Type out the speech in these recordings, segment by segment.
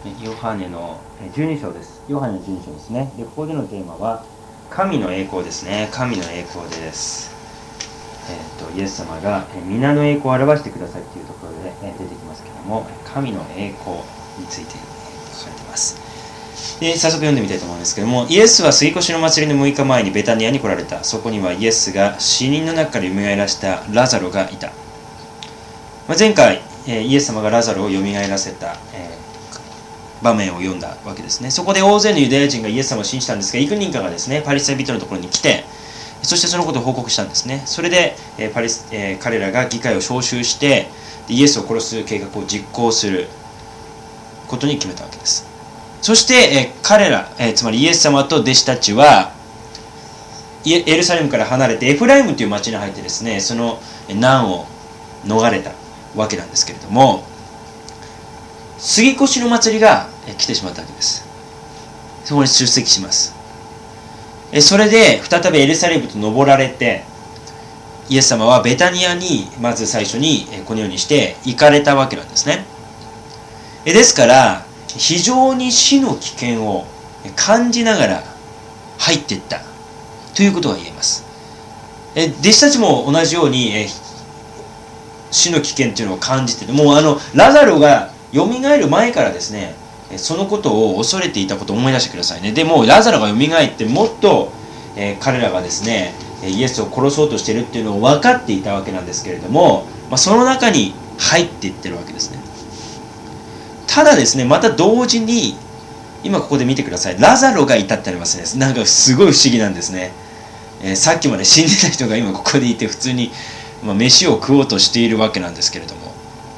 ヨハネの12章です。ヨハネの12章ですね。で、ここでのテーマは神の栄光ですね。神の栄光です。イエス様が皆の栄光を表してくださいというところで出てきますけれども、神の栄光について書かれています。で、早速読んでみたいと思うんですけども、イエスは杉越の祭りの6日前にベタニアに来られた。そこにはイエスが死人の中から蘇らしたラザロがいた。前回イエス様がラザロを蘇らせた場面を読んだわけですね。そこで大勢のユダヤ人がイエス様を信じたんですが、幾人かがですね、パリサイ人のところに来て、そしてそのことを報告したんですね。それで彼らが議会を招集してイエスを殺す計画を実行することに決めたわけです。そして彼ら、つまりイエス様と弟子たちはエルサレムから離れてエフライムという町に入ってですね、その難を逃れたわけなんですけれども、杉越の祭りが来てしまったわけです。そこに出席します。それで再びエルサレムと登られて、イエス様はベタニアにまず最初にこのようにして行かれたわけなんですね。ですから非常に死の危険を感じながら入っていったということが言えます。弟子たちも同じように死の危険というのを感じてて、もうラザロが蘇る前からですね、そのことを恐れていたことを思い出してくださいね。でもラザロが蘇ってもっと、彼らがですねイエスを殺そうとしているっていうのを分かっていたわけなんですけれども、その中に入っていってるわけですね。ただですね、また同時に今ここで見てください。ラザロがいたってありますね。なんかすごい不思議なんですね。さっきまで死んでた人が今ここでいて普通に、飯を食おうとしているわけなんですけれども、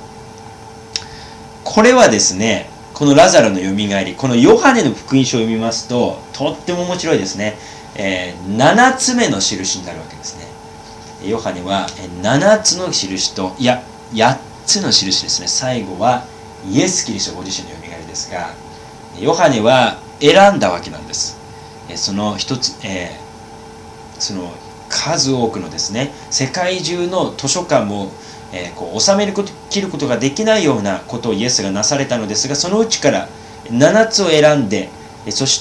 これはですね、このラザロのよみがえり、このヨハネの福音書を読みますととっても面白いですね。7つ目の印になるわけですね。ヨハネは7つの印と、いや8つの印ですね。最後はイエス・キリストご自身のよみがえりですが、ヨハネは選んだわけなんです。その一つ、その数多くのですね、世界中の図書館も収め切ることができないようなことをイエスがなされたのですが、そのうちから7つを選んで、そして、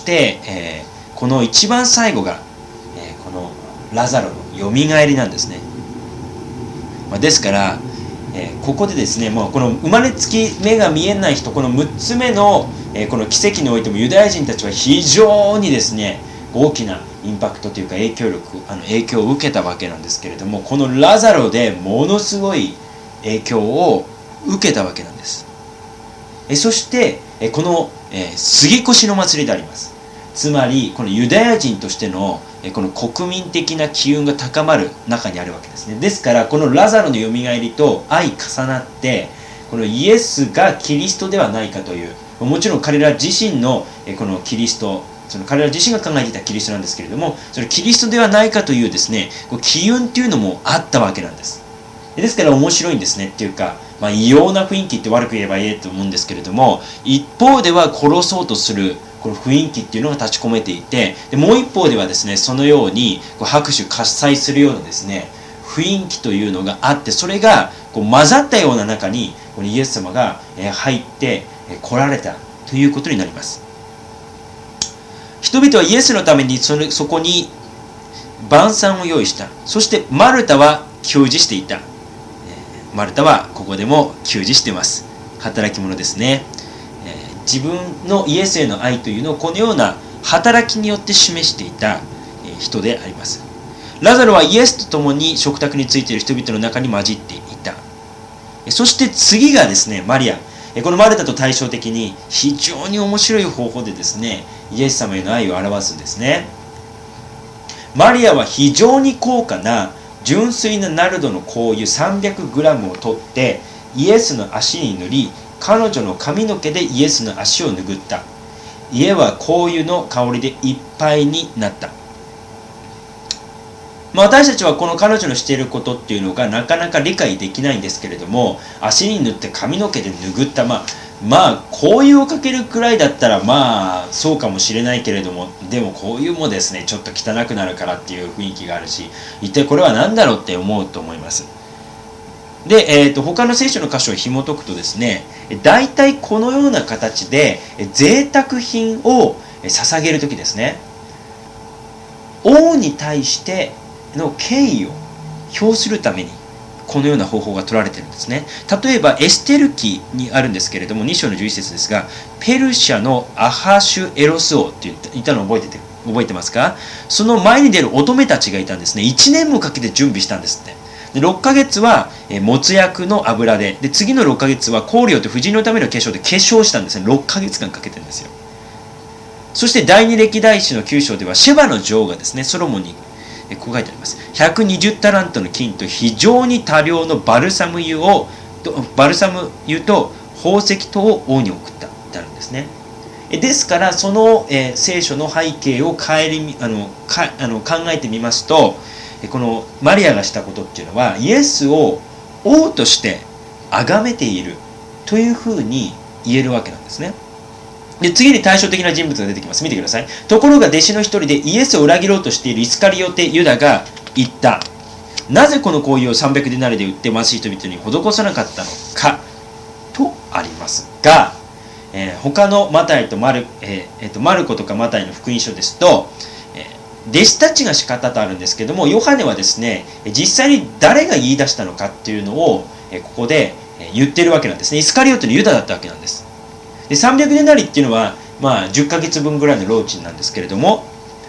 この一番最後が、このラザロのよみがえりなんですね。ですから、ここでですね、もうこの生まれつき目が見えない人、この6つ目の、この奇跡においてもユダヤ人たちは非常にですね大きなインパクトというか影響を受けたわけなんですけれども、このラザロでものすごい影響を受けたわけなんです。そしてこの杉越の祭りであります。つまりこのユダヤ人としてのこの国民的な機運が高まる中にあるわけですね。ですからこのラザロのよみがえりと相重なって、このイエスがキリストではないかという、もちろん彼ら自身のこのキリスト、その彼ら自身が考えていたキリストなんですけれども、そのキリストではないかというですね機運っていうのもあったわけなんです。ですから面白いんですねっていうか、異様な雰囲気って悪く言えばいいと思うんですけれども、一方では殺そうとするこの雰囲気っていうのが立ち込めていて、でもう一方ではですねそのように拍手喝采するようなですね雰囲気というのがあって、それが混ざったような中にこのイエス様が入って来られたということになります。人々はイエスのためにそこに晩餐を用意した。そしてマルタは給仕していた。マルタはここでも給仕しています。働き者ですね。自分のイエスへの愛というのをこのような働きによって示していた人であります。ラザロはイエスと共に食卓についている人々の中に混じっていた。そして次がですねマリア。このマルタと対照的に非常に面白い方法でですねイエス様への愛を表すんですね。マリアは非常に高価な純粋なナルドの香油 300g を取ってイエスの足に塗り、彼女の髪の毛でイエスの足を拭った。家は香油の香りでいっぱいになった。私たちはこの彼女のしていることっていうのがなかなか理解できないんですけれども、足に塗って髪の毛で拭った、香油をかけるくらいだったらそうかもしれないけれども、でも香油もですねちょっと汚くなるからっていう雰囲気があるし、一体これは何だろうって思うと思います。 で、他の聖書の箇所を紐解くとですね、大体このような形で贅沢品を捧げるときですね、王に対しての敬意を表するためにこのような方法が取られているんですね。例えばエステル記にあるんですけれども、2章の11節ですが、ペルシャのアハシュエロス王っていたのを覚えてますか？その前に出る乙女たちがいたんですね。1年もかけて準備したんですって。で6ヶ月はもつ薬の油で、次の6ヶ月は香料と婦人のための化粧で化粧したんですね。6ヶ月間かけてるんですよ。そして第二歴代史の9章ではシェバの女王がですね、ソロモンにこう書いてあります。120タラントの金と非常に多量のバルサム油と宝石とを王に送ったってあるんですね。ですからその、聖書の背景を考えてみますと、このマリアがしたことっていうのはイエスを王として崇めているというふうに言えるわけなんですね。で次に対照的な人物が出てきます。見てください。ところが弟子の一人でイエスを裏切ろうとしているイスカリオテ・ユダが言った。なぜこの行為を300デナリで売って貧しい人々に施さなかったのかとありますが、他のマタイとマルコとかマタイの福音書ですと、弟子たちが仕方とあるんですけども、ヨハネはですね、実際に誰が言い出したのかっていうのをここで言ってるわけなんですね。イスカリオテのユダだったわけなんです。で300デナリっていうのは、10ヶ月分ぐらいの労賃なんですけれども、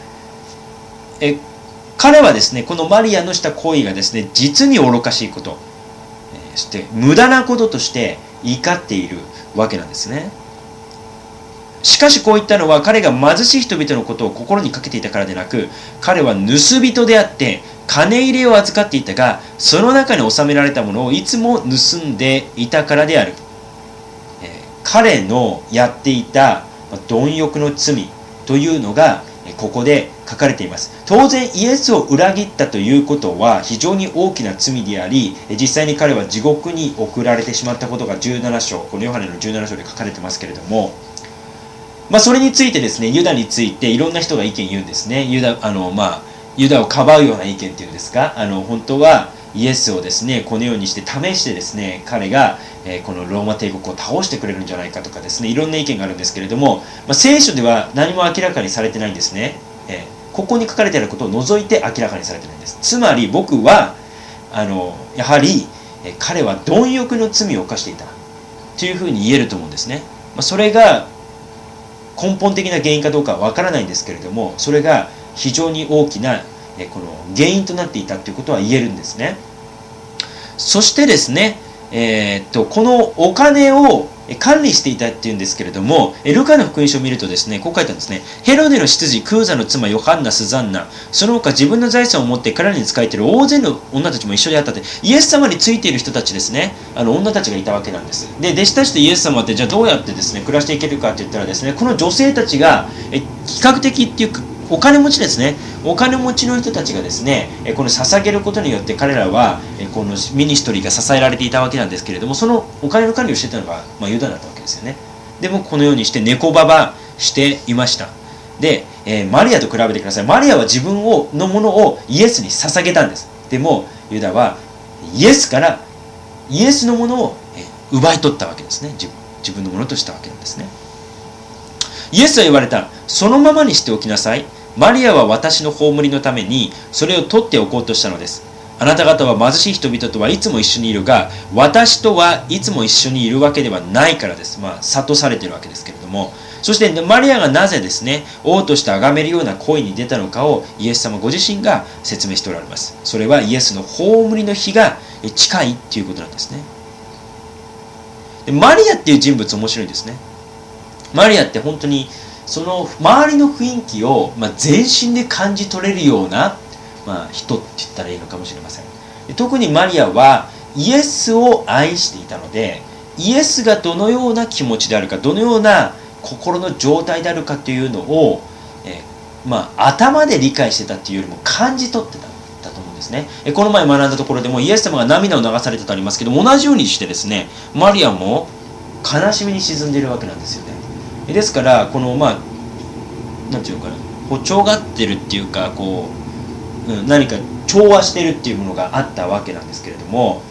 彼はですね、このマリアのした行為がですね、実に愚かしいこと、して無駄なこととして怒っているわけなんですね。しかしこういったのは彼が貧しい人々のことを心にかけていたからでなく、彼は盗人であって金入れを預かっていたが、その中に収められたものをいつも盗んでいたからである。彼のやっていた貪欲の罪というのがここで書かれています。当然イエスを裏切ったということは非常に大きな罪であり、実際に彼は地獄に送られてしまったことが17章、このヨハネの17章で書かれてますけれども、それについてですね、ユダについていろんな人が意見言うんですね。ユダをかばうような意見っていうんですか、本当はイエスをですね、このようにして試してですね、彼がこのローマ帝国を倒してくれるんじゃないかとかですね、いろんな意見があるんですけれども、聖書では何も明らかにされてないんですね。ここに書かれていることを除いて明らかにされてないんです。つまり僕はやはり彼は貪欲の罪を犯していたというふうに言えると思うんですね。それが根本的な原因かどうかはわからないんですけれども、それが非常に大きなこの原因となっていたということは言えるんですね。そしてですね、このお金を管理していたっていうんですけれども、ルカの福音書を見るとですね、こう書いてあるんですね。ヘロデの執事クーザの妻ヨハンナ、スザンナ、その他自分の財産を持って彼らに仕えている大勢の女たちも一緒であったって、イエス様についている人たちですね、女たちがいたわけなんです。で弟子たちとイエス様ってじゃあどうやってですね暮らしていけるかって言ったらですね、この女性たちが比較的っていうかお金持ちですね。お金持ちの人たちがですね、この捧げることによって彼らはこのミニストリーが支えられていたわけなんですけれども、そのお金の管理をしていたのが、ユダだったわけですよね。でもこのようにして猫ババしていました。で、マリアと比べてください。マリアは自分のものをイエスに捧げたんです。でもユダはイエスからイエスのものを奪い取ったわけですね。自分のものとしたわけなんですね。イエスは言われた。そのままにしておきなさい。マリアは私の葬りのためにそれを取っておこうとしたのです。あなた方は貧しい人々とはいつも一緒にいるが、私とはいつも一緒にいるわけではないからです。諭されているわけですけれども、そしてマリアがなぜですね、王として崇めるような行為に出たのかをイエス様ご自身が説明しておられます。それはイエスの葬りの日が近いということなんですね。でマリアっていう人物面白いんですね。マリアって本当にその周りの雰囲気を全身で感じ取れるような、人って言ったらいいのかもしれません。特にマリアはイエスを愛していたので、イエスがどのような気持ちであるか、どのような心の状態であるかというのを、頭で理解してたっていうよりも感じ取ってたんだと思うんですね。この前学んだところでもイエス様が涙を流されたとありますけども、同じようにしてですね、マリアも悲しみに沈んでいるわけなんですよね。ですからこのなんていうのかな、歩調がってるっていうか何か調和してるっていうものがあったわけなんですけれども、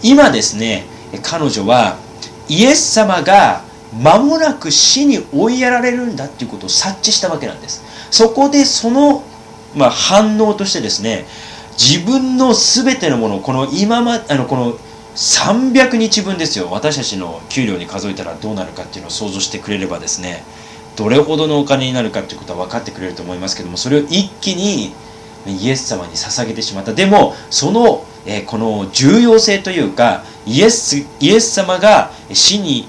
今ですね、彼女はイエス様が間もなく死に追いやられるんだということを察知したわけなんです。そこでその、反応としてですね、自分の全てのもの、この300日分ですよ、私たちの給料に数えたらどうなるかっていうのを想像してくれればですね、どれほどのお金になるかということは分かってくれると思いますけども、それを一気にイエス様に捧げてしまった。でもその、この重要性というか、イエス様が死に、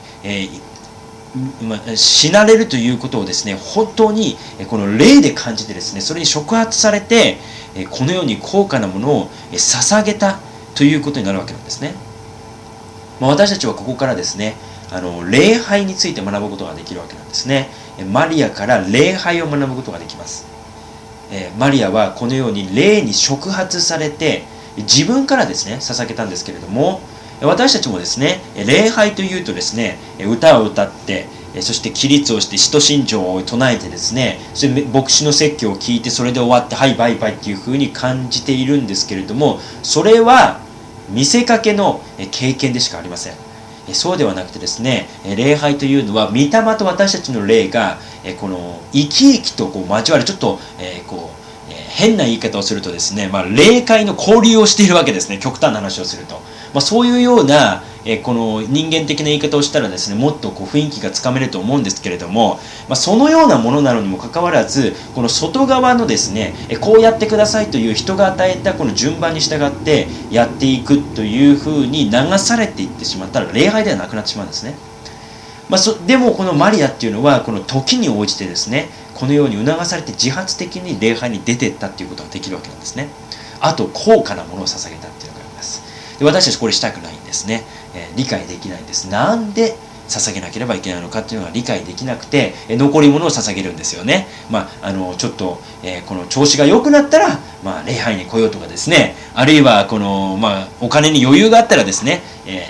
死なれるということをですね、本当にこの霊で感じてですね、それに触発されて、このように高価なものを捧げたということになるわけなんですね。私たちはここからですね、礼拝について学ぶことができるわけなんですね。マリアから礼拝を学ぶことができます。マリアはこのように霊に触発されて自分からですね捧げたんですけれども、私たちもですね、礼拝というとですね、歌を歌って、そして起立をして使徒信条を唱えてですね、それ牧師の説教を聞いてそれで終わってはいバイバイっていう風に感じているんですけれども、それは見せかけの経験でしかありません。そうではなくてですね、礼拝というのは御霊と私たちの霊がこの生き生きと交わる、ちょっと変な言い方をするとですね、霊界の交流をしているわけですね、極端な話をすると。そういうようなこの人間的な言い方をしたらですね、もっと雰囲気がつかめると思うんですけれども、そのようなものなのにもかかわらず、この外側のですね、こうやってくださいという人が与えたこの順番に従ってやっていくというふうに流されていってしまったら礼拝ではなくなってしまうんですね。でもこのマリアっていうのはこの時に応じてですね、このように促されて自発的に礼拝に出ていったっていうことができるわけなんですね。あと高価なものを捧げたっていうのがあります。で、私たちこれしたくないんですね。理解できないんです。なんで捧げなければいけないのかっていうのが理解できなくて、残り物を捧げるんですよね。ちょっと、この調子が良くなったら、礼拝に来ようとかですね、あるいはこの、お金に余裕があったらですね、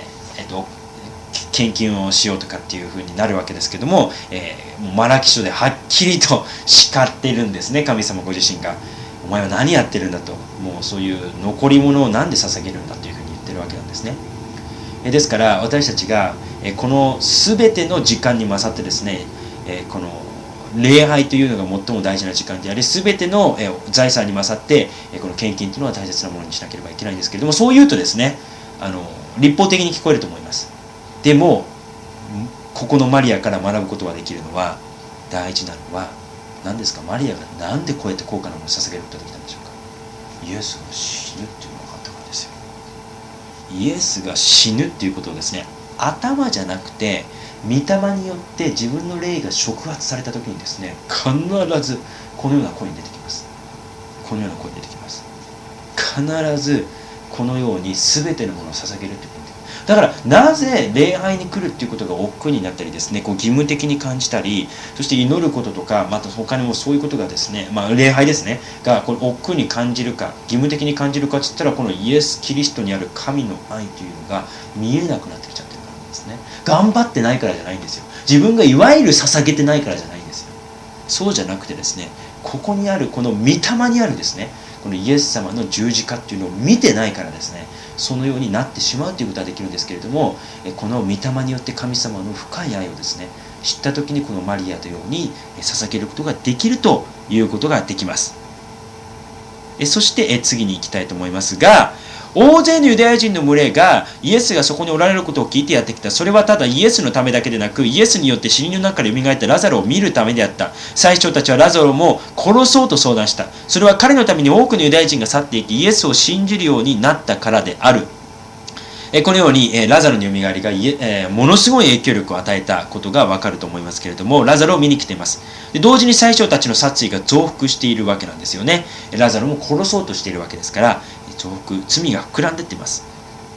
献金をしようとかっていう風になるわけですけども、マラキ書ではっきりと叱っているんですね、神様ご自身が。お前は何やってるんだと、もうそういう残り物をなんで捧げるんだというふうに言ってるわけなんですね。ですから私たちがこの全ての時間に勝ってですね、この礼拝というのが最も大事な時間であり、全ての財産に勝ってこの献金というのは大切なものにしなければいけないんですけれども、そう言うとですね、立法的に聞こえると思います。でもここのマリアから学ぶことができるのは、大事なのは何ですか。マリアがなんでこうやって高価なものを捧げることができたんでしょうか。イエスが死ぬっていうのが分かったからですよ。イエスが死ぬっていうことをですね、頭じゃなくて御霊によって自分の霊が触発された時にですね、必ずこのような声に出てきます。このような声に出てきます。必ずこのように全てのものを捧げるということ。だからなぜ礼拝に来るっていうことが億劫になったりですね、義務的に感じたり、そして祈ることとか、また他にもそういうことがですね、礼拝ですねがこれ億劫に感じるか、義務的に感じるかって言ったら、このイエス・キリストにある神の愛というのが見えなくなってきちゃってるからなんですね。頑張ってないからじゃないんですよ。自分がいわゆる捧げてないからじゃないんですよ。そうじゃなくてですね、ここにあるこの御霊にあるですね、このイエス様の十字架っていうのを見てないからですね、そのようになってしまうということはできるんですけれども、この御霊によって神様の深い愛をですね知った時に、このマリアのように捧げることができるということができます。そして次に行きたいと思いますが、大勢のユダヤ人の群れがイエスがそこにおられることを聞いてやってきた。それはただイエスのためだけでなく、イエスによって死人の中から蘇ったラザロを見るためであった。祭司長たちはラザロも殺そうと相談した。それは彼のために多くのユダヤ人が去っていき、イエスを信じるようになったからである。このようにラザロの蘇りがものすごい影響力を与えたことがわかると思いますけれども、ラザロを見に来ています。で、同時に祭司長たちの殺意が増幅しているわけなんですよね。ラザロも殺そうとしているわけですから、増幅、罪が膨らんでいっています。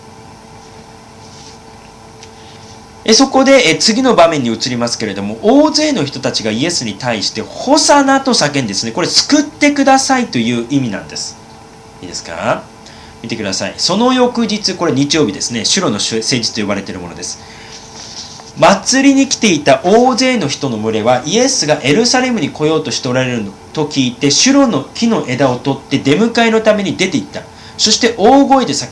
そこで次の場面に移りますけれども、大勢の人たちがイエスに対してホサナと叫んでですね、これ救ってくださいという意味なんです。いいですか、見てください。その翌日、これ日曜日ですね、シュロの聖日と呼ばれているものです。祭りに来ていた大勢の人の群れはイエスがエルサレムに来ようとしておられると聞いて、シュロの木の枝を取って出迎えのために出て行った。そして大声で叫んだ。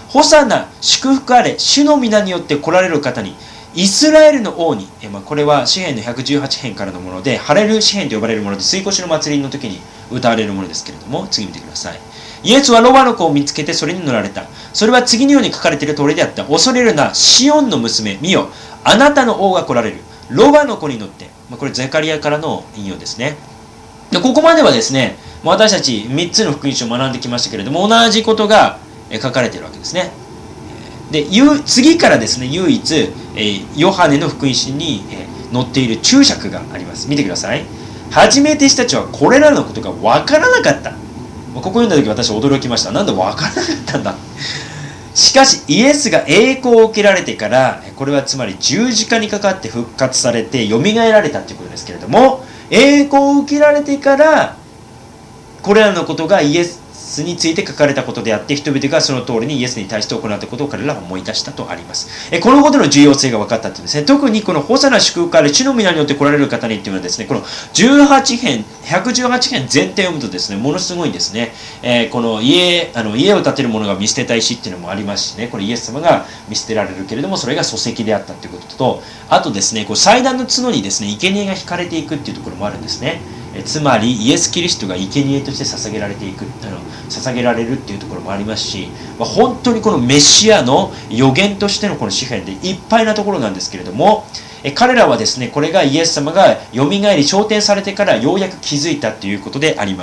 ホサナ、祝福あれ、主の皆によって来られる方に、イスラエルの王に、これは詩編の118編からのもので、ハレル詩編と呼ばれるもので、吸い越しの祭りの時に歌われるものですけれども、次見てください。イエスはロバの子を見つけてそれに乗られた。それは次のように書かれている通りであった。恐れるな、シオンの娘、見よ、あなたの王が来られる。ロバの子に乗って。これゼカリアからの引用ですね。でここまではですね、私たち3つの福音書を学んできましたけれども、同じことが書かれているわけですね。で次からですね、唯一ヨハネの福音書に載っている注釈があります。見てください。はじめ弟子たちはこれらのことが分からなかった。ここ読んだ時私は驚きました。なんで分からなかったんだ。しかしイエスが栄光を受けられてから、これはつまり十字架にかかって復活されてよみがえられたということですけれども、栄光を受けられてからこれらのことがイエスについて書かれたことであって、人々がその通りにイエスに対して行ったことを彼らは思い出したとあります。このことの重要性が分かったというんですね。特にこのホサナ祝福あれ、主の皆によって来られる方にっていうのはですね、この118編全体を読むとですね、ものすごいですね、この家を建てる者が見捨てた石っていうのもありますしね、これイエス様が見捨てられるけれども、それが礎石であったということと、あとですね、こう祭壇の角にですね、生贄が引かれていくっていうところもあるんですね。つまりイエス・キリストが生贄として捧げられていく、捧げられるっていうところもありますし、本当にこのメシアの予言としてのこの詩篇でいっぱいなところなんですけれども、彼らはですね、これがイエス様がよみがえり昇天されてからようやく気づいたということであります。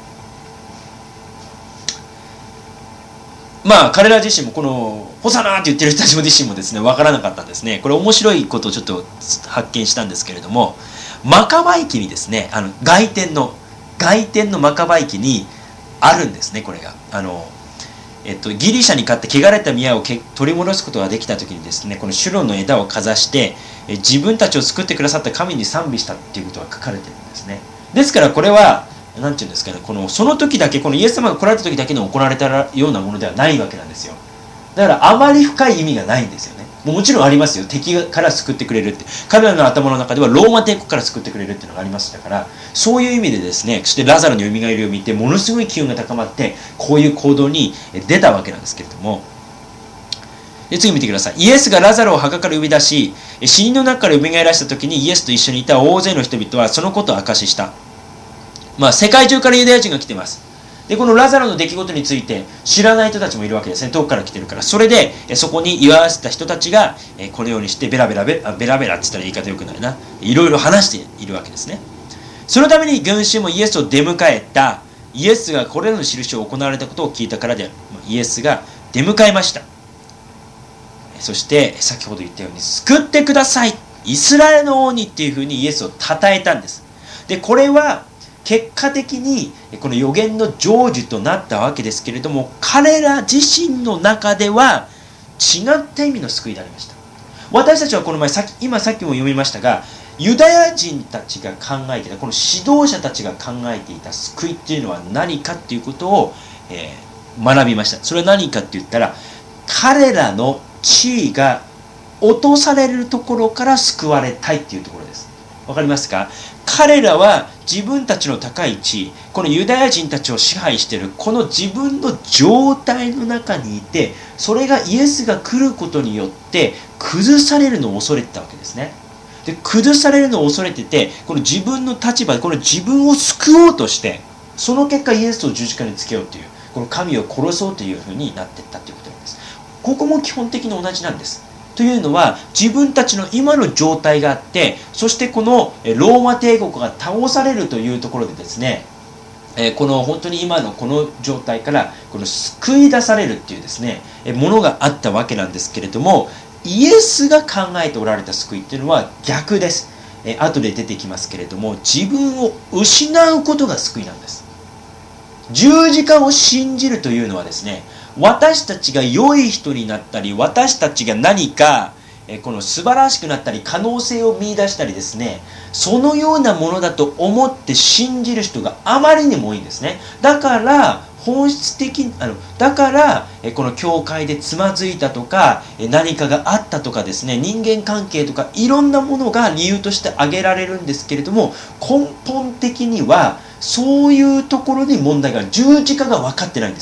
彼ら自身もこのホサナーって言ってる人たちも自身もですね、分からなかったんですね。これ面白いことをちょっと発見したんですけれども、マカバイ記にですね、外典のマカバイ記にあるんですね、これが。ギリシャに勝って汚れた宮を取り戻すことができた時にですね、このシュロンの枝をかざして自分たちを救ってくださった神に賛美したっていうことが書かれてるんですね。ですからこれはなんていうんですかね、その時だけ、このイエス様が来られた時だけに行われたようなものではないわけなんですよ。だからあまり深い意味がないんですよね。もちろんありますよ。敵から救ってくれるって。彼らの頭の中ではローマ帝国から救ってくれるっていうのがありましたから、そういう意味でですね、そしてラザロの蘇りを見てものすごい機運が高まってこういう行動に出たわけなんですけれども、次見てください。イエスがラザロを墓から呼び出し、死人の中から蘇らした時にイエスと一緒にいた大勢の人々はそのことを証しした。世界中からユダヤ人が来ています。でこのラザロの出来事について知らない人たちもいるわけですね。遠くから来てるから。それでそこに居合わせた人たちがこのようにしてベラベラって言ったら言い方よくないな、いろいろ話しているわけですね。そのために群衆もイエスを出迎えた。イエスがこれらの印を行われたことを聞いたからである。イエスが出迎えました。そして先ほど言ったように救ってください、イスラエルの王にっていうふうにイエスを称えたんです。でこれは結果的にこの予言の成就となったわけですけれども、彼ら自身の中では違った意味の救いでありました。私たちはこの前今さっきも読みましたが、ユダヤ人たちが考えていた、この指導者たちが考えていた救いっていうのは何かっていうことを、学びました。それは何かって言ったら、彼らの地位が落とされるところから救われたいっていうところです。わかりますか？彼らは自分たちの高い地位、このユダヤ人たちを支配しているこの自分の状態の中にいて、それがイエスが来ることによって崩されるのを恐れてたわけですね。で崩されるのを恐れてて、この自分の立場でこの自分を救おうとして、その結果イエスを十字架につけようという、この神を殺そうというふうになっていったということなんです。ここも基本的に同じなんです。というのは、自分たちの今の状態があって、そしてこのローマ帝国が倒されるというところでですね、この本当に今のこの状態からこの救い出されるっていうですね、ものがあったわけなんですけれども、イエスが考えておられた救いっていうのは逆です。後で出てきますけれども、自分を失うことが救いなんです。十字架を信じるというのはですね、私たちが良い人になったり、私たちが何かこの素晴らしくなったり、可能性を見出したりですね、そのようなものだと思って信じる人があまりにも多いんですね。だから本質的だからこの教会でつまずいたとか、何かがあったとかですね、人間関係とかいろんなものが理由として挙げられるんですけれども、根本的にはそういうところに問題がある。十字架が分かってないんですよ。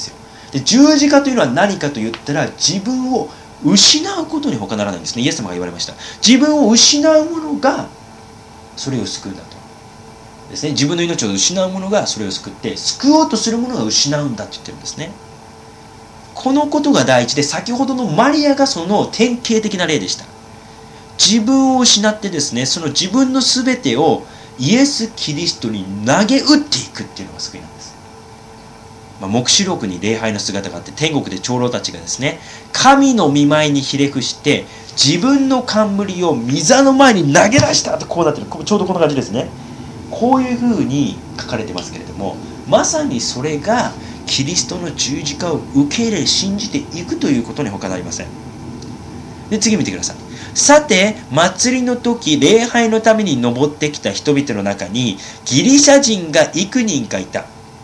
で、十字架というのは何かと言ったら、自分を失うことに他ならないんですね。イエス様が言われました。自分を失うものがそれを救うんだとですね。自分の命を失うものがそれを救って、救おうとするものが失うんだと言ってるんですね。このことが第一で、先ほどのマリアがその典型的な例でした。自分を失ってですね、その自分の全てをイエス・キリストに投げ打っていくっていうのが救いなんです。黙示録に礼拝の姿があって、天国で長老たちがですね、神の御前にひれ伏して自分の冠を御座の前に投げ出したと、こうなってる。ちょうどこんな感じですね。こういうふうに書かれてますけれども、まさにそれがキリストの十字架を受け入れ信じていくということに他なりません。で、次見てください。さて、祭りの時、礼拝のために登ってきた人々の中にギリシャ人が幾人かいた。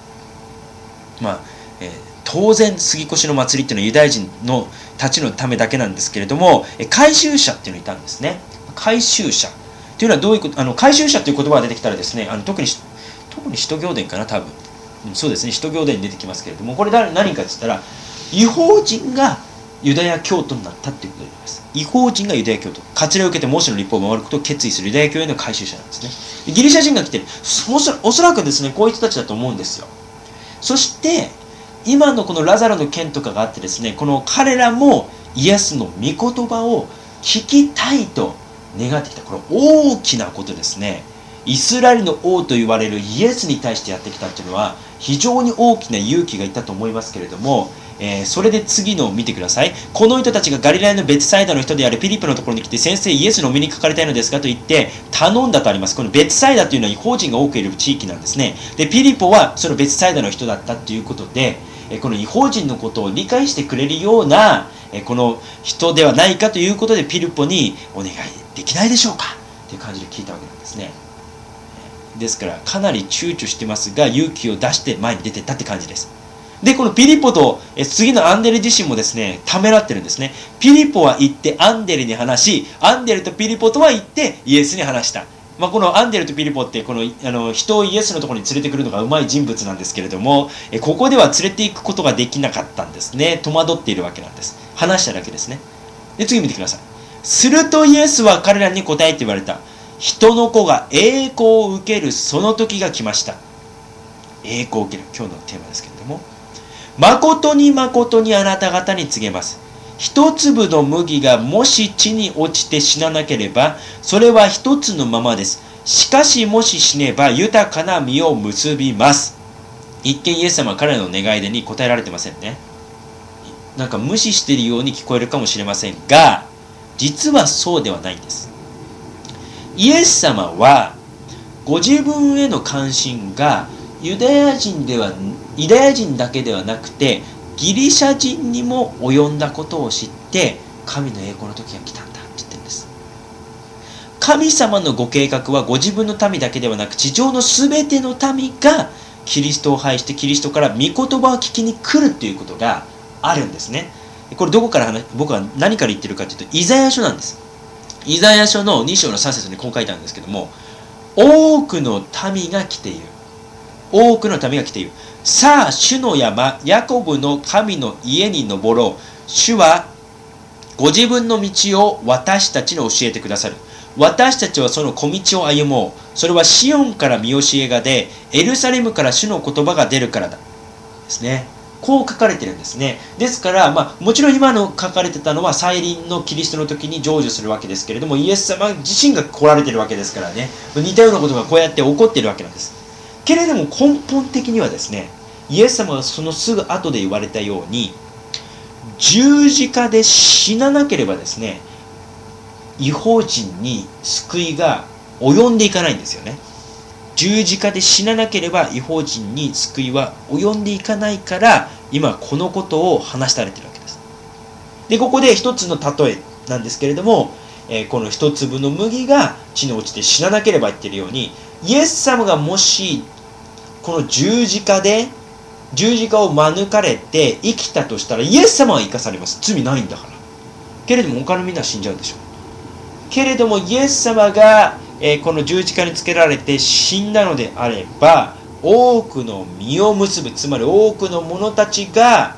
当然杉越の祭りっていうのはユダヤ人のたちのためだけなんですけれども、回収者っていうのがいたんですね。回収者っていうのはどういうこと、回収者という言葉が出てきたらですね、特に使徒行伝かな、多分。そうですね、使徒行伝に出てきますけれども、これ何かって言ったら、違法人がユダヤ教徒になったっていうことになります。違法人がユダヤ教徒、割礼を受けてモーセの律法を守ることを決意するユダヤ教への回収者なんですね。ギリシャ人が来てる。おそらくですね、こういう人たちだと思うんですよ。そして今のこのラザロの件とかがあってですね、この彼らもイエスの御言葉を聞きたいと願ってきた。これ大きなことですね。イスラエルの王と言われるイエスに対してやってきたっていうのは非常に大きな勇気がいったと思いますけれども、それで次のを見てください。この人たちがガリラヤのベツサイダの人であるピリポのところに来て、先生イエスのお目にかかりたいのですかと言って頼んだとあります。このベツサイダというのは違法人が多くいる地域なんですね。で、ピリポはそのベツサイダの人だったということで、この違法人のことを理解してくれるようなこの人ではないかということで、ピリポにお願いできないでしょうかという感じで聞いたわけなんですね。ですからかなり躊躇してますが、勇気を出して前に出てったって感じです。で、このピリポと次のアンデレ自身もですね、ためらってるんですね。ピリポは行ってアンデレに話し、アンデレとピリポとは行ってイエスに話した。このアンデレとピリポってこの人をイエスのところに連れてくるのがうまい人物なんですけれども、ここでは連れて行くことができなかったんですね。戸惑っているわけなんです。話しただけですね。で、次見てください。するとイエスは彼らに答えて言われた。人の子が栄光を受けるその時が来ました。栄光を受ける、今日のテーマですけれども、誠に誠にあなた方に告げます。一粒の麦がもし地に落ちて死ななければ、それは一つのままです。しかしもし死ねば豊かな実を結びます。一見イエス様は彼らの願い出に答えられてませんね。なんか無視しているように聞こえるかもしれませんが、実はそうではないんです。イエス様はご自分への関心がユダヤ人だけではなくてギリシャ人にも及んだことを知って、神の栄光の時が来たんだって言ってるんです。神様のご計画はご自分の民だけではなく、地上の全ての民がキリストを拝してキリストから御言葉を聞きに来るということがあるんですね。これ僕は何から言ってるかというと、イザヤ書なんです。イザヤ書の2章の3節にこう書いてあるんですけども、多くの民が来ている。多くの民が来ている。さあ、主の山、ヤコブの神の家に登ろう。主はご自分の道を私たちに教えてくださる。私たちはその小道を歩もう。それはシオンから見教えが出、エルサレムから主の言葉が出るからだ。ですね。こう書かれてるんですね。ですから、もちろん今の書かれてたのは再臨のキリストの時に成就するわけですけれども、イエス様自身が来られてるわけですからね、似たようなことがこうやって起こっているわけなんです。けれども根本的にはですね、イエス様がそのすぐ後で言われたように、十字架で死ななければですね、違法人に救いが及んでいかないんですよね。十字架で死ななければ違法人に救いは及んでいかないから、今このことを話されているわけです。で、ここで一つの例えなんですけれども、この一粒の麦が地に落ちて死ななければ言っているように、イエス様がもしこの十字架を免れて生きたとしたら、イエス様は生かされます。罪ないんだから。けれども他のみんな死んじゃうでしょう。けれどもイエス様がこの十字架につけられて死んだのであれば、多くの実を結ぶ、つまり多くの者たちが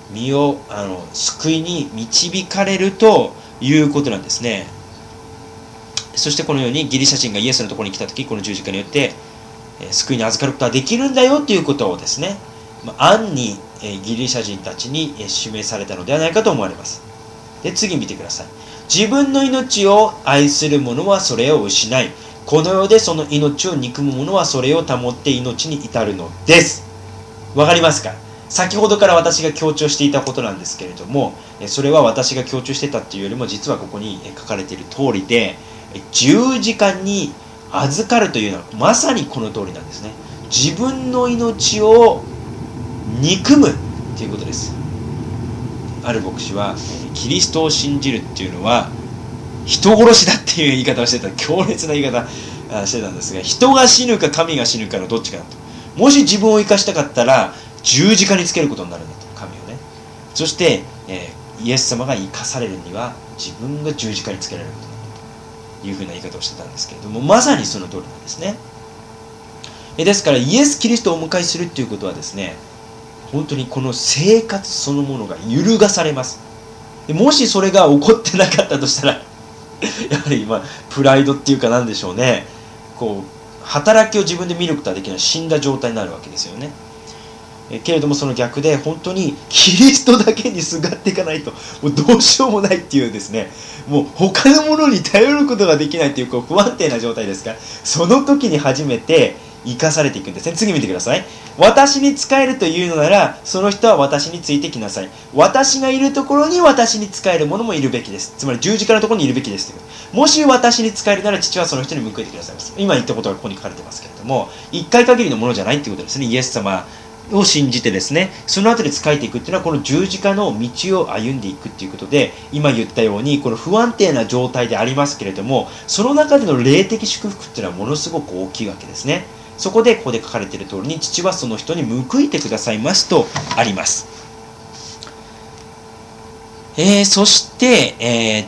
身を救いに導かれるということなんですね。そしてこのようにギリシャ人がイエスのところに来た時、この十字架によって救いに預かることができるんだよということをですね、暗にギリシャ人たちに示されたのではないかと思われます。で、次見てください。自分の命を愛する者はそれを失い、この世でその命を憎む者はそれを保って命に至るのです。わかりますか？先ほどから私が強調していたことなんですけれども、それは私が強調してたっていうよりも、実はここに書かれている通りで、十字架に預かるというのはまさにこの通りなんですね。自分の命を憎むということです。ある牧師はキリストを信じるっていうのは人殺しだっていう言い方をしてた。強烈な言い方してたんですが、人が死ぬか神が死ぬかのどっちかだと。もし自分を生かしたかったら十字架につけることになるんだと、神をね。そして、イエス様が生かされるには自分が十字架につけられることになるというふうな言い方をしてたんですけれども、まさにその通りなんですね。ですからイエス・キリストをお迎えするっていうことはですね、本当にこの生活そのものが揺るがされます。もしそれが起こってなかったとしたらやはりプライドっていうかなんでしょうね、こう働きを自分で見ることはできない死んだ状態になるわけですよね。けれどもその逆で本当にキリストだけにすがっていかないともうどうしようもないっていうですね、もう他のものに頼ることができないっていう、不安定な状態ですから、その時に初めて生かされていくんですね。次見てください。私に仕えるというのならその人は私についてきなさい。私がいるところに私に仕える者もいるべきです。つまり十字架のところにいるべきですという。もし私に仕えるなら父はその人に報いてくださいます。今言ったことがここに書かれてますけれども、一回限りのものじゃないということですね。イエス様を信じてですね、その後で仕えていくっていうのはこの十字架の道を歩んでいくっていうことで、今言ったようにこの不安定な状態でありますけれども、その中での霊的祝福っていうのはものすごく大きいわけですね。そこでここで書かれている通りに、父はその人に報いてくださいますとあります。そして、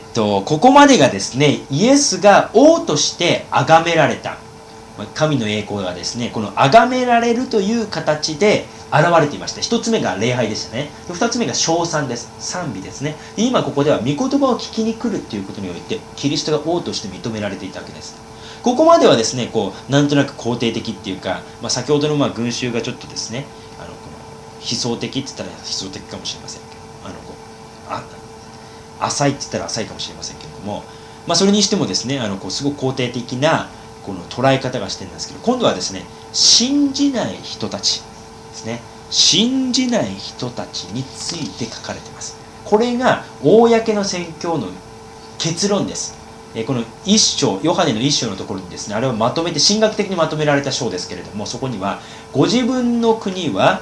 ここまでがですね、イエスが王として崇められた神の栄光がですね、この崇められるという形で現れていました。一つ目が礼拝でしたね。二つ目が称賛です。賛美ですね。で、今ここでは御言葉を聞きに来るということにおいてキリストが王として認められていたわけです。ここまではですね、なんとなく肯定的っていうか、先ほどの群衆がちょっとですね、この悲壮的って言ったら悲壮的かもしれませんけど、浅いって言ったら浅いかもしれませんけれども、それにしてもですね、すごく肯定的なこの捉え方がしてるんですけど、今度はですね、信じない人たちですね、信じない人たちについて書かれています。これが公の宣教の結論です。この一章、ヨハネの一章のところにですね、あれをまとめて神学的にまとめられた章ですけれども、そこにはご自分の国は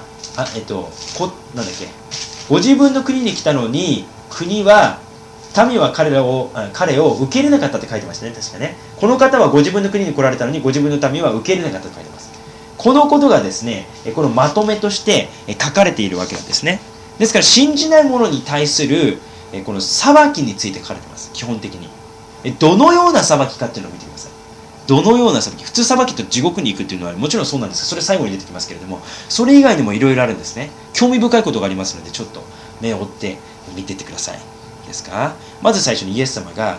ご自分の国に来たのに民は彼を受け入れなかったって書いてましたね、確かね。この方はご自分の国に来られたのにご自分の民は受け入れなかったと書いてます。このことがですね、このまとめとして書かれているわけなんですね。ですから信じない者に対するこの裁きについて書かれています。基本的にどのような裁きかっていうのを見てください。どのような裁き、普通裁きと地獄に行くっていうのはもちろんそうなんですが、それ最後に出てきますけれども、それ以外にもいろいろあるんですね。興味深いことがありますので、ちょっと目を追って見ていってください。ですか。まず最初にイエス様が、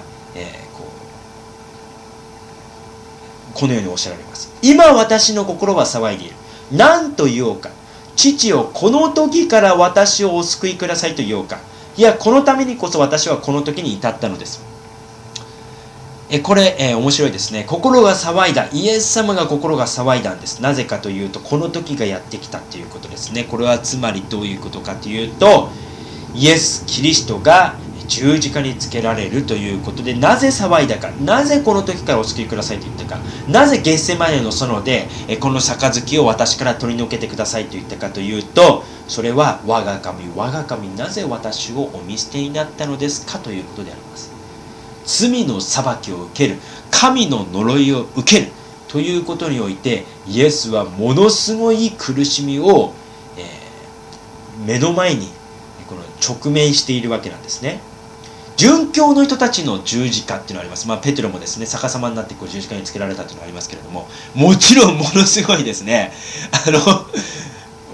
このようにおっしゃられます。今私の心は騒いでいる。何と言おうか。父よ、この時から私をお救いくださいと言おうか。いや、このためにこそ私はこの時に至ったのです。これ、面白いですね。心が騒いだ。イエス様が心が騒いだんです。なぜかというと、この時がやってきたということですね。これはつまりどういうことかというと、イエス・キリストが十字架につけられるということで、なぜ騒いだか、なぜこの時からお救いくださいと言ったか、なぜゲッセマネの園でこの杯を私から取り除けてくださいと言ったかというと、それは我が神なぜ私をお見捨てになったのですかということであります。罪の裁きを受ける、神の呪いを受けるということにおいて、イエスはものすごい苦しみを、目の前にこの直面しているわけなんですね。殉教の人たちの十字架っていうのがあります。ペテロもですね、逆さまになって十字架につけられたっていうのがありますけれども、もちろんものすごいですね、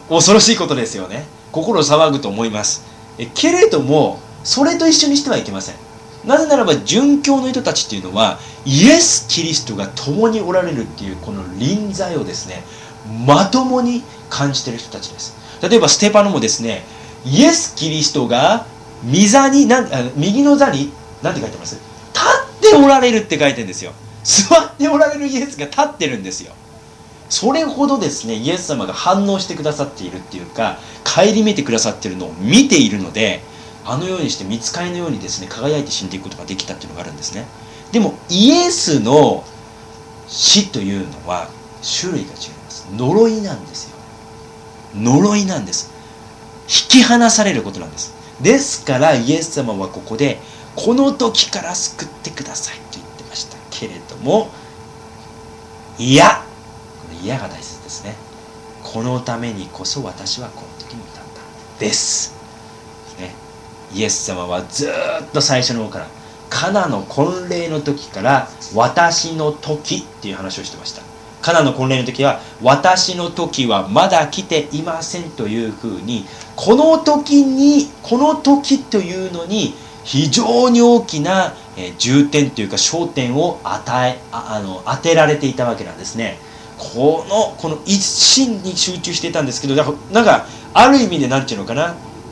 恐ろしいことですよね。心騒ぐと思います。けれどもそれと一緒にしてはいけません。なぜならば殉教の人たちっていうのはイエス・キリストが共におられるっていうこの臨在をですね、まともに感じている人たちです。例えばステパノもですね、イエス・キリストが右の座に何て書いてます？立っておられるって書いてるんですよ。座っておられるイエスが立ってるんですよ。それほどですね、イエス様が反応してくださっているっていうか、顧みてくださっているのを見ているので、あのようにして御使いのようにですね、輝いて死んでいくことができたっていうのがあるんですね。でもイエスの死というのは種類が違います。呪いなんですよ。呪いなんです。引き離されることなんです。ですからイエス様はここでこの時から救ってくださいと言ってましたけれども、いや、この嫌が大切ですね。このためにこそ私はこの時にいたんだですね。イエス様はずっと最初の方から、カナの婚礼の時から私の時っていう話をしてました。カナの婚礼の時は私の時はまだ来ていませんというふうに、この時というのに非常に大きな重点というか焦点を当てられていたわけなんですね。この一心に集中していたんですけど、なんかある意味でなんていうのかな、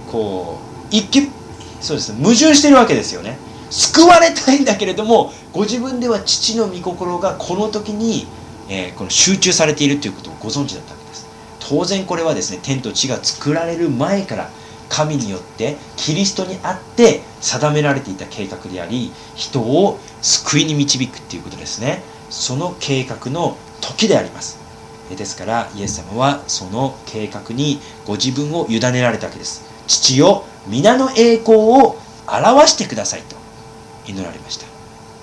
そうですね、矛盾しているわけですよね。救われたいんだけれども、ご自分では父の御心がこの時に、この集中されているということをご存知だったわけです。当然これはですね、天と地が作られる前から神によってキリストにあって定められていた計画であり、人を救いに導くっていうことですね。その計画の時であります。ですからイエス様はその計画にご自分を委ねられたわけです。父よ、皆の栄光を表してくださいと祈られました。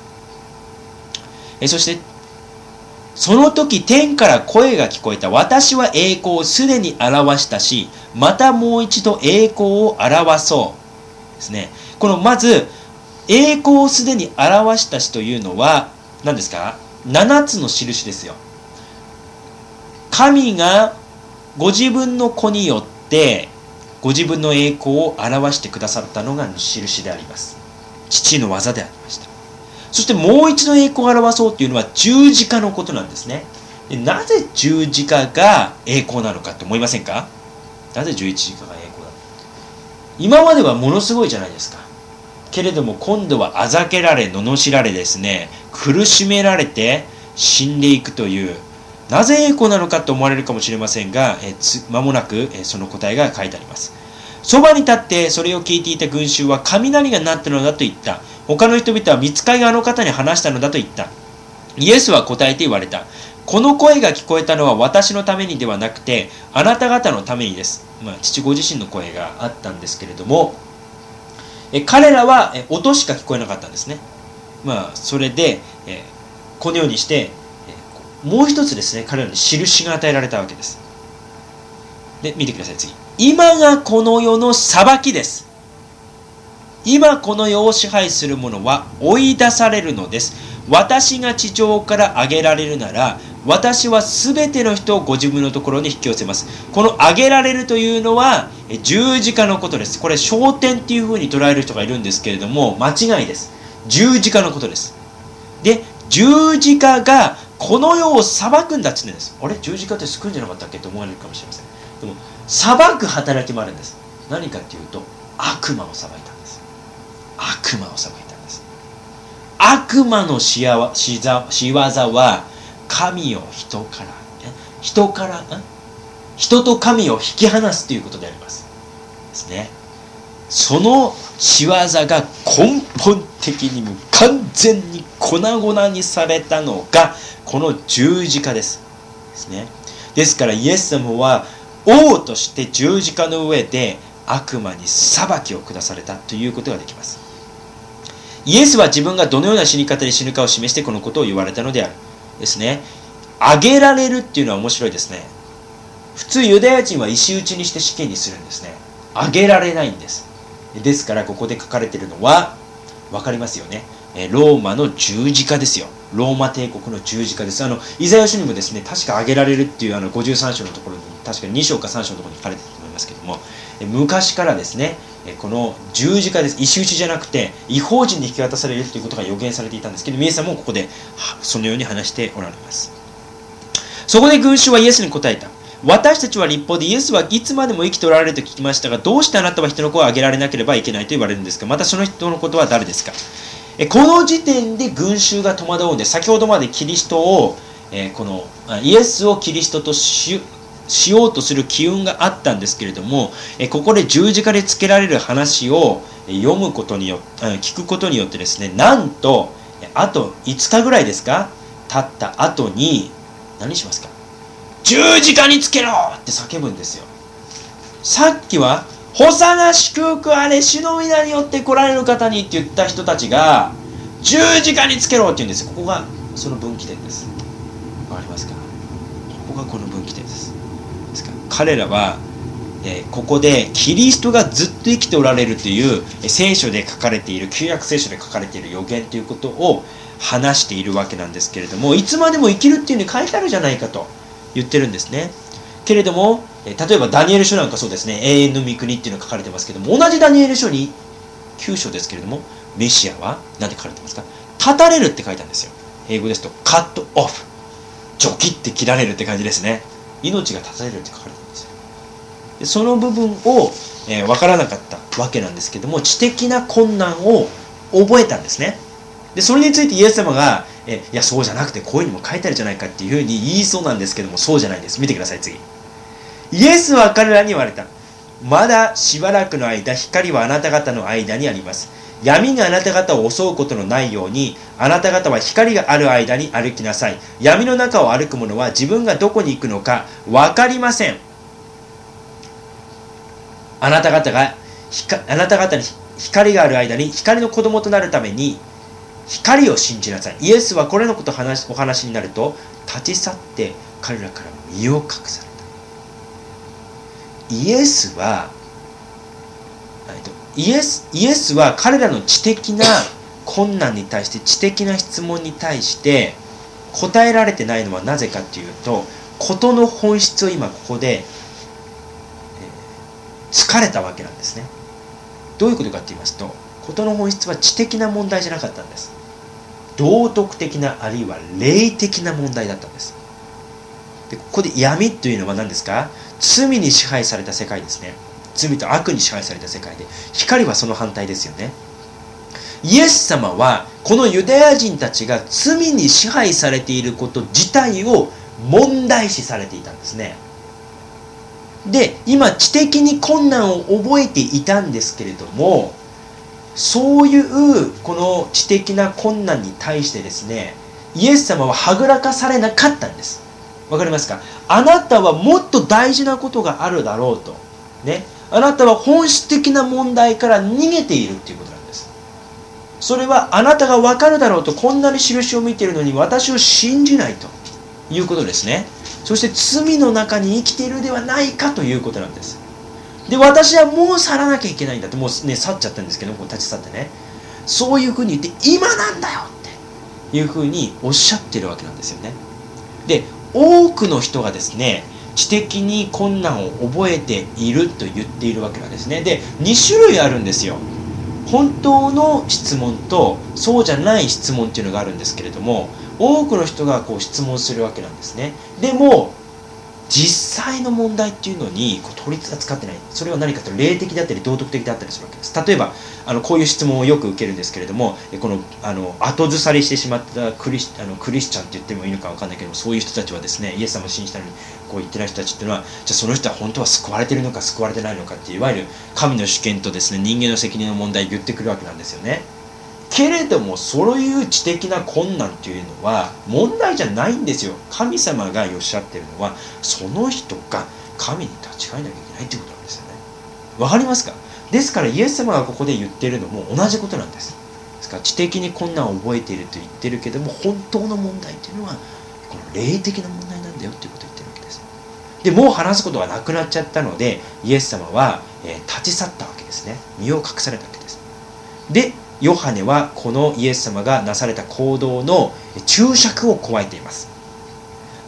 そしてその時天から声が聞こえた。私は栄光をすでに表したし、またもう一度栄光を表そうですね。このまず栄光をすでに表したしというのは何ですか？7つの印ですよ。神がご自分の子によってご自分の栄光を表してくださったのが印であります。父の技でありました。そしてもう一度栄光を表そうというのは十字架のことなんですね。でなぜ十字架が栄光なのかと思いませんか？なぜ十字架が栄光だ？今まではものすごいじゃないですか。けれども今度はあざけられ罵られですね、苦しめられて死んでいくという、なぜ栄光なのかと思われるかもしれませんが、間もなくその答えが書いてあります。そばに立ってそれを聞いていた群衆は雷が鳴ったのだと言った。他の人々は御使いがあの方に話したのだと言った。イエスは答えて言われた。この声が聞こえたのは私のためにではなくてあなた方のためにです。父ご自身の声があったんですけれども、彼らは音しか聞こえなかったんですね。それでこのようにしてもう一つですね、彼らに印が与えられたわけです。で、見てください。次、今がこの世の裁きです。今この世を支配する者は追い出されるのです。私が地上から上げられるなら、私はすべての人をご自分のところに引き寄せます。この上げられるというのは十字架のことです。これ昇天っていうふうに捉える人がいるんですけれども、間違いです。十字架のことです。で、十字架がこの世を裁くんだって言うんです。あれ、十字架って救うんじゃなかったっけと思われるかもしれません。でも裁く働きもあるんです。何かっていうと、悪魔を裁いたんです。悪魔を裁いたんです。悪魔の仕業は神を人と神を引き離すということでありますですね。その仕業が根本的にも完全に粉々にされたのがこの十字架ですね。ですからイエス様は王として十字架の上で悪魔に裁きを下されたということができます。イエスは自分がどのような死に方で死ぬかを示してこのことを言われたのであるですね。挙げられるっていうのは面白いですね。普通ユダヤ人は石打ちにして死刑にするんですね。挙げられないんです。ですからここで書かれているのは分かりますよね。ローマの十字架ですよ。ローマ帝国の十字架です。イザヤ書にもですね、確か挙げられるっていう53章のところに確かに2章か3章のところに書かれていると思いますけども、昔からですね、この十字架です。石打ちじゃなくて異邦人に引き渡されるということが予言されていたんですけど、イエス様もここでそのように話しておられます。そこで群衆はイエスに答えた。私たちは立法でイエスはいつまでも生きておられると聞きましたが、どうしてあなたは人の子を挙げられなければいけないと言われるんですか。またその人のことは誰ですか。この時点で群衆が戸惑うんで、先ほどまでキリストを、このイエスをキリストとしようとする機運があったんですけれども、ここで十字架でつけられる話を読むことによって聞くことによってですね、なんとあと5日ぐらいですか経った後に何しますか。十字架につけろって叫ぶんですよ。さっきはホサナ祝福あれ主の皆によって来られる方にって言った人たちが十字架につけろって言うんですよ。ここがその分岐点です。わかりますか。ここがこの分岐点です。彼らは、ここでキリストがずっと生きておられるという聖書で書かれている、旧約聖書で書かれている予言ということを話しているわけなんですけれども、いつまでも生きるっていうふうに書いてあるじゃないかと言ってるんですね。けれども、例えばダニエル書なんかそうですね、永遠の御国っていうのが書かれてますけども、同じダニエル書に9章ですけれども、メシアは何て書かれてますか。断たれるって書いてあるんですよ。英語ですとカットオフ、ジョキって切られるって感じですね。命が断たれるって書かれてるんですよ。でその部分を、分からなかったわけなんですけども、知的な困難を覚えたんですね。でそれについてイエス様がいやそうじゃなくてこういうにも書いてあるじゃないかっていうふうに言いそうなんですけども、そうじゃないです。見てください。次、イエスは彼らに言われた。まだしばらくの間、光はあなた方の間にあります。闇があなた方を襲うことのないように、あなた方は光がある間に歩きなさい。闇の中を歩く者は自分がどこに行くのか分かりません。あなた方に光がある間に光の子供となるために光を信じなさい。イエスはこれのことをお話になると立ち去って彼らから身を隠された。イエスは彼らの知的な困難に対して、知的な質問に対して答えられてないのはなぜかというと、事の本質を今ここで疲れたわけなんですね。どういうことかと言いますと、事の本質は知的な問題じゃなかったんです。道徳的な、あるいは霊的な問題だったんです。でここで闇というのは何ですか。罪に支配された世界ですね。罪と悪に支配された世界で、光はその反対ですよね。イエス様はこのユダヤ人たちが罪に支配されていること自体を問題視されていたんですね。で、今知的に困難を覚えていたんですけれども、そういうこの知的な困難に対してですね、イエス様ははぐらかされなかったんです。わかりますか。あなたはもっと大事なことがあるだろうとね、あなたは本質的な問題から逃げているっていうことなんです。それはあなたが分かるだろうと、こんなに印を見ているのに私を信じないということですね。そして罪の中に生きているではないかということなんです。で、私はもう去らなきゃいけないんだって、もうね去っちゃったんですけど、こう立ち去ってね、そういうふうに言って今なんだよっていうふうにおっしゃっているわけなんですよね。で、多くの人がですね、知的に困難を覚えていると言っているわけなんですね。で、2種類あるんですよ。本当の質問とそうじゃない質問っていうのがあるんですけれども、多くの人がこう質問するわけなんですね。でも実際の問題っていうのに取り扱ってない。それは何かというと霊的であったり道徳的であったりするわけです。例えばこういう質問をよく受けるんですけれども、この後ずさりしてしまったクリスチャンって言ってもいいのか分かんないけども、そういう人たちはですね、イエス様を信じたのにこう言ってない人たちっていうのは、じゃあその人は本当は救われているのか救われてないのかっていう、いわゆる神の主権とですね、人間の責任の問題を言ってくるわけなんですよね。けれどもそういう知的な困難というのは問題じゃないんですよ。神様がおっしゃっているのは、その人が神に立ち返らなきゃいけないということなんですよね。わかりますか。ですからイエス様がここで言っているのも同じことなんです。ですから知的に困難を覚えていると言ってるけども、本当の問題というのはこの霊的な問題なんだよということを言ってるわけです。で、もう話すことがなくなっちゃったので、イエス様は、立ち去ったわけですね。身を隠されたわけです。で、ヨハネはこのイエス様がなされた行動の注釈を加えています。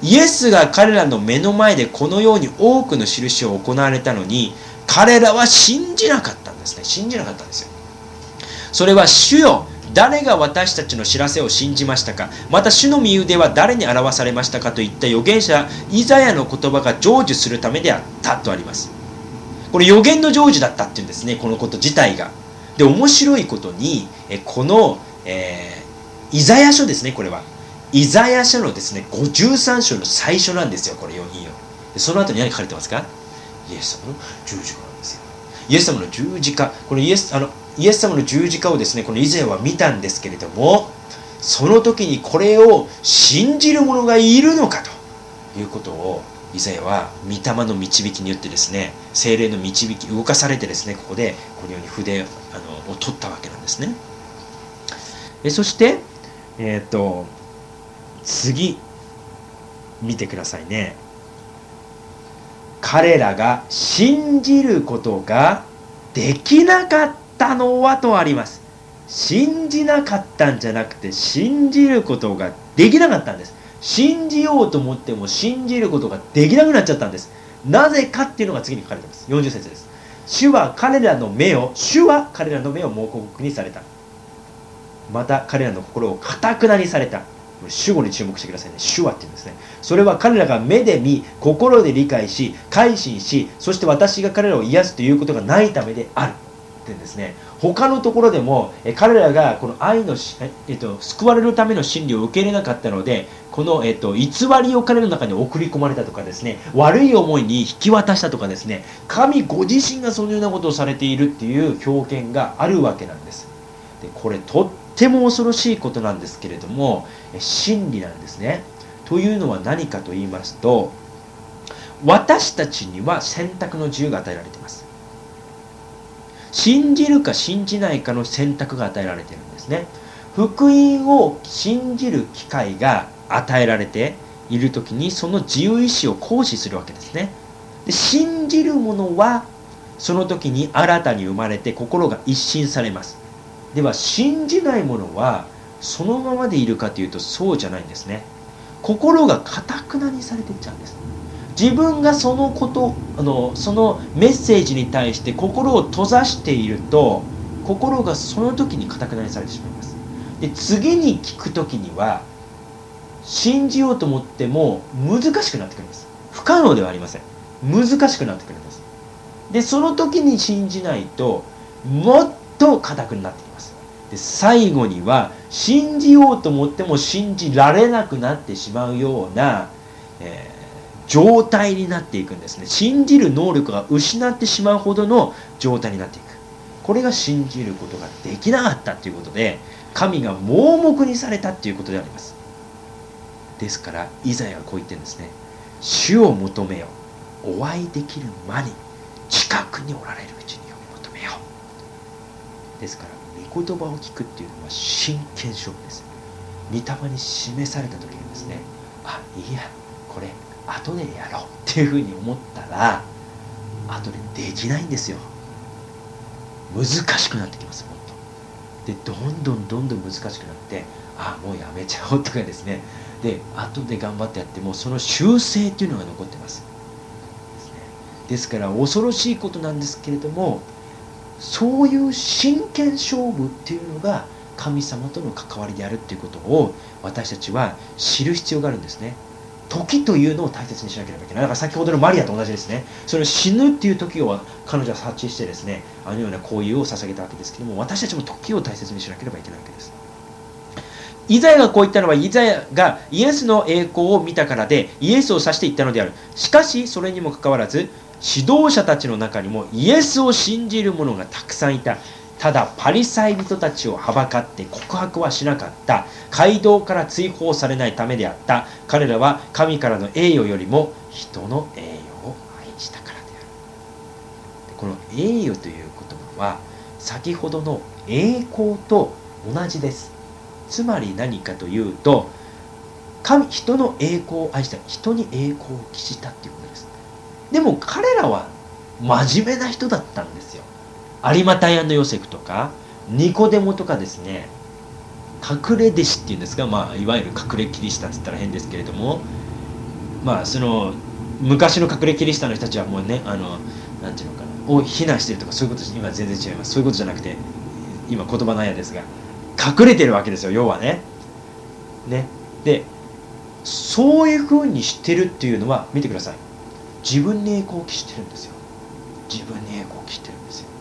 イエスが彼らの目の前でこのように多くの印を行われたのに、彼らは信じなかったんですね。信じなかったんですよ。それは、主よ、誰が私たちの知らせを信じましたか、また主の御腕は誰に表されましたかといった預言者イザヤの言葉が成就するためであったとあります。これ預言の成就だったっていうんですね、このこと自体が。で、面白いことに、この、イザヤ書ですね、これは。イザヤ書のですね、53章の最初なんですよ、これ4よ。その後に何書かれてますか？イエス様の十字架なんですよ。イエス様の十字架、このイエス様の十字架をですね、このイザヤは見たんですけれども、その時にこれを信じる者がいるのかということを、イザヤは御霊の導きによってですね、聖霊の導き、動かされてですね、ここでこのように筆を取ったわけなんですね。そして、次、見てくださいね。彼らが信じることができなかったのはとあります。信じなかったんじゃなくて、信じることができなかったんです。信じようと思っても信じることができなくなっちゃったんです。なぜかっていうのが次に書かれています。40節です。主は彼らの目を盲目にされた。また彼らの心を堅くなにされた。主語に注目してくださいね。主はって言うんですね。それは彼らが目で見、心で理解し、改心し、そして私が彼らを癒すということがないためである。ってんですね。他のところでも彼らがこの愛の救われるための真理を受け入れなかったので、この偽りを彼の中に送り込まれたとかですね、悪い思いに引き渡したとかですね、神ご自身がそのようなことをされているっていう表現があるわけなんです。で、これとっても恐ろしいことなんですけれども、真理なんですね。というのは何かと言いますと、私たちには選択の自由が与えられています。信じるか信じないかの選択が与えられているんですね。福音を信じる機会が与えられているときに、その自由意志を行使するわけですね。で、信じる者はその時に新たに生まれて心が一新されます。では信じない者はそのままでいるかというと、そうじゃないんですね。心が堅くなにされていっちゃうんです。自分がそのメッセージに対して心を閉ざしていると、心がその時に堅くなにされてしまいます。で、次に聞く時には信じようと思っても難しくなってくるんです。不可能ではありません。難しくなってくるんです。で、その時に信じないともっと堅くなってきます。で、最後には信じようと思っても信じられなくなってしまうような、状態になっていくんですね。信じる能力が失ってしまうほどの状態になっていく。これが信じることができなかったということで、神が盲目にされたということであります。ですからイザヤはこう言ってるんですね。主を求めよ、お会いできる間に近くにおられるうちに呼び求めよう。ですから御言葉を聞くっていうのは真剣勝負です。御霊に示された時にですね、いやこれ後でやろうっていうふうに思ったら、後でできないんですよ。難しくなってきます。本当で、どんどん難しくなって、もうやめちゃおうとかですね。で、後で頑張ってやってもその習性っていうのが残ってます。ですから恐ろしいことなんですけれども、そういう真剣勝負っていうのが神様との関わりであるっていうことを私たちは知る必要があるんですね。時というのを大切にしなければいけない。だから先ほどのマリアと同じですね。それ死ぬっていう時を彼女は察知してですね、あのような行為を捧げたわけですけども、私たちも時を大切にしなければいけないわけです。イザヤがこう言ったのは、イザヤがイエスの栄光を見たからで、イエスを指して言ったのである。しかしそれにもかかわらず、指導者たちの中にもイエスを信じる者がたくさんいた。ただパリサイ人たちをはばかって告白はしなかった。街道から追放されないためであった。彼らは神からの栄誉よりも人の栄誉を愛したからである。この栄誉という言葉は先ほどの栄光と同じです。つまり何かというと、人の栄光を愛した、人に栄光を期したっていうことです。でも彼らは真面目な人だったんですよ。有馬太ヨセフとかニコデモとかですね、隠れ弟子っていうんですが、いわゆる隠れキリシタンって言ったら変ですけれども、 その昔の隠れキリシタンの人たちはもうね、なんていうのかな、を非難してるとかそういうこと、今全然違います。そういうことじゃなくて、今言葉のあやですが、隠れてるわけですよ、要はね。で、そういうふうにしてるっていうのは、見てください。自分に栄光を期してるんですよ。自分に栄光を期してるんですよ。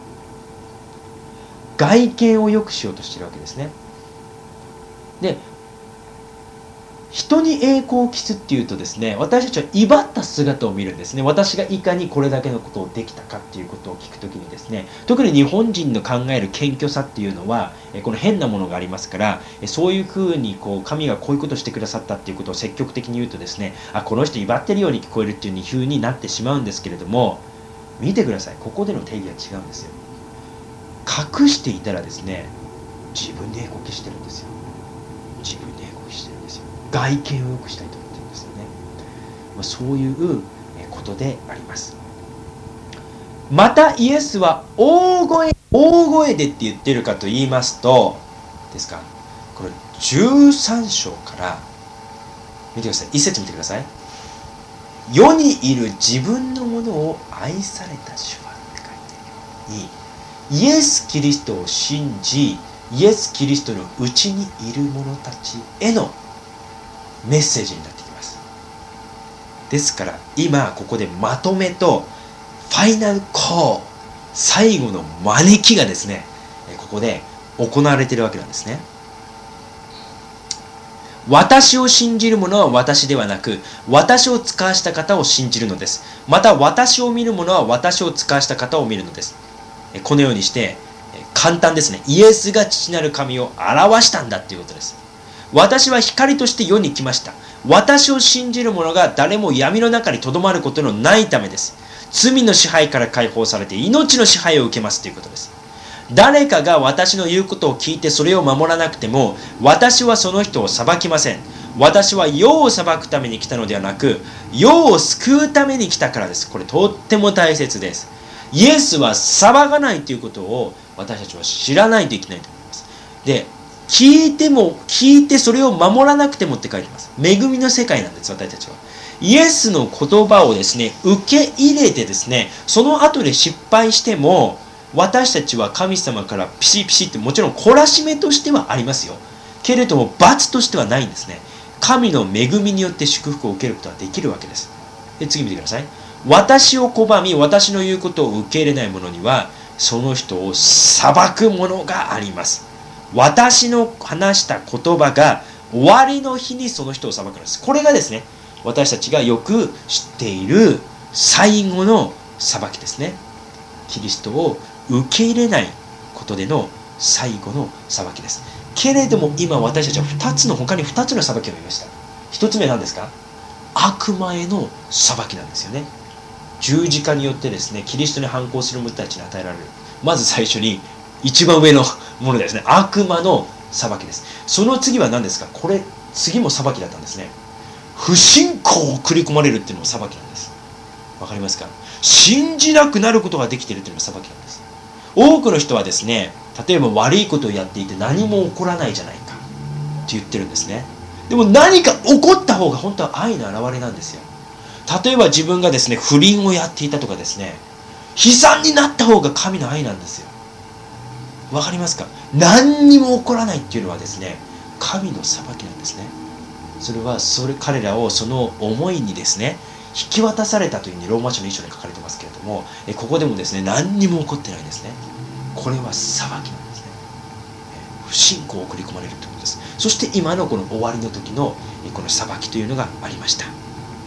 外見を良くしようとしてるわけですね。で、人に栄光を期すっていうとですね、私たちは威張った姿を見るんですね。私がいかにこれだけのことをできたかっていうことを聞くときにですね、特に日本人の考える謙虚さっていうのは、この変なものがありますから、そういうふうに神がこういうことをしてくださったっていうことを積極的に言うとですね、この人威張ってるように聞こえるっていうふうになってしまうんですけれども、見てください。ここでの定義は違うんですよ。隠していたらですね、自分に栄光を期してるんですよ。自分に栄光を期してるんですよ。外見を良くしたいと思ってるんですよね。そういうことであります。またイエスは大声でって言ってるかと言いますとですか、これ13章から見てください。一節見てください。世にいる自分のものを愛された主はって書いているように、イエス・キリストを信じ、イエス・キリストのうちにいる者たちへのメッセージになってきます。ですから今ここでまとめとファイナルコール、最後の招きがですね、ここで行われているわけなんですね。私を信じる者は私ではなく、私を使わした方を信じるのです。また私を見る者は私を使わした方を見るのです。このようにして簡単ですね。イエスが父なる神を表したんだということです。私は光として世に来ました。私を信じる者が誰も闇の中にとどまることのないためです。罪の支配から解放されて命の支配を受けますということです。誰かが私の言うことを聞いてそれを守らなくても、私はその人を裁きません。私は世を裁くために来たのではなく、世を救うために来たからです。これとっても大切です。イエスは裁かないということを私たちは知らないといけないと思います。で、聞いてそれを守らなくてもって書いてます。恵みの世界なんです、私たちは。イエスの言葉をですね、受け入れてですね、その後で失敗しても、私たちは神様からピシピシってもちろん懲らしめとしてはありますよ。けれども罰としてはないんですね。神の恵みによって祝福を受けることができるわけです。で、次見てください。私を拒み、私の言うことを受け入れない者には、その人を裁くものがあります。私の話した言葉が終わりの日にその人を裁くのです。これがですね、私たちがよく知っている最後の裁きですね。キリストを受け入れないことでの最後の裁きです。けれども今私たちは他に2つの裁きを見ました。1つ目は何ですか？悪魔への裁きなんですよね。十字架によってですね、キリストに反抗する者たちに与えられる。まず最初に一番上のものですね。悪魔の裁きです。その次は何ですか？これ次も裁きだったんですね。不信仰を繰り込まれるっていうのも裁きなんです。わかりますか？信じなくなることができているというのも裁きなんです。多くの人はですね、例えば悪いことをやっていて何も起こらないじゃないかって言ってるんですね。でも何か起こった方が本当は愛の表れなんですよ。例えば自分がですね、不倫をやっていたとかですね、悲惨になった方が神の愛なんですよ。わかりますか？何にも起こらないっていうのはですね、神の裁きなんですね。それは彼らをその思いにですね、引き渡されたというふうにローマ書の一章に書かれてますけれども、ここでもですね、何にも起こってないんですね。これは裁きなんですね。不信仰を送り込まれるということです。そして今のこの終わりの時のこの裁きというのがありました。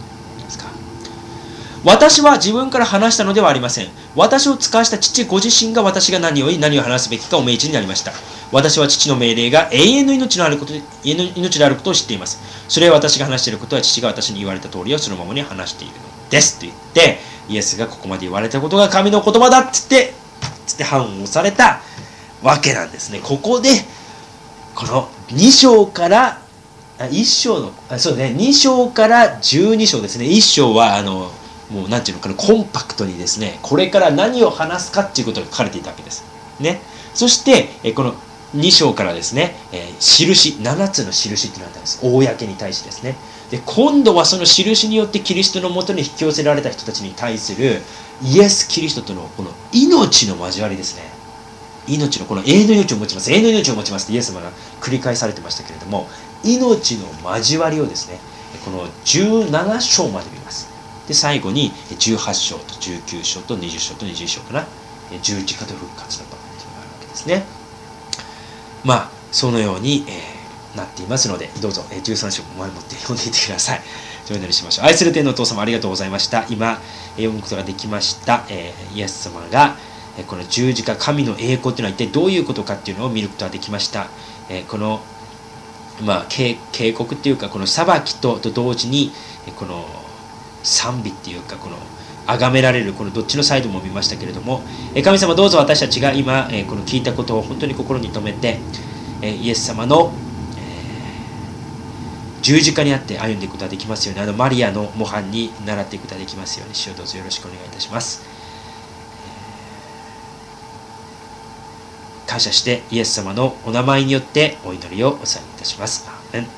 私は自分から話したのではありません。私を使わした父ご自身が私が何を言い何を話すべきかお命じになりました。私は父の命令が永遠の命であることを知っています。それは私が話していることは父が私に言われた通りをそのままに話しているのですと言って、イエスがここまで言われたことが神の言葉だっつって判をされたわけなんですね。ここでこの2章から2章から12章ですね。1章はもうなんていうのかな、コンパクトにですね、これから何を話すかっていうことが書かれていたわけです。ね。そして、この2章からですね、7つの印っていうのがあったんです。公に対してですね。 で、今度はその印によってキリストのもとに引き寄せられた人たちに対するイエス・キリストとのこの命の交わりですね。命のこの永遠の命を持ちます、永遠の命を持ちますってイエス様が繰り返されてましたけれども、命の交わりをですね、この17章まで見ます。で、最後に18章と19章と20章と21章かな、十字架と復活だというのがあるわけですね。そのように、なっていますので、どうぞ13章も前もって読んでいってください。お祈りしましょう。愛する天のお父様、ありがとうございました。今読むことができました、イエス様がこの十字架、神の栄光というのは一体どういうことかっていうのを見ることができました。この警告っていうか、この裁きと同時にこの賛美っていうか、この崇められるこのどっちのサイドも見ましたけれども、神様、どうぞ私たちが今この聞いたことを本当に心に留めて、イエス様の十字架にあって歩んでいくことができますように、マリアの模範に倣っていくことができますように、主をどうぞよろしくお願いいたします。感謝してイエス様のお名前によってお祈りをお捧げいたします。アーメン。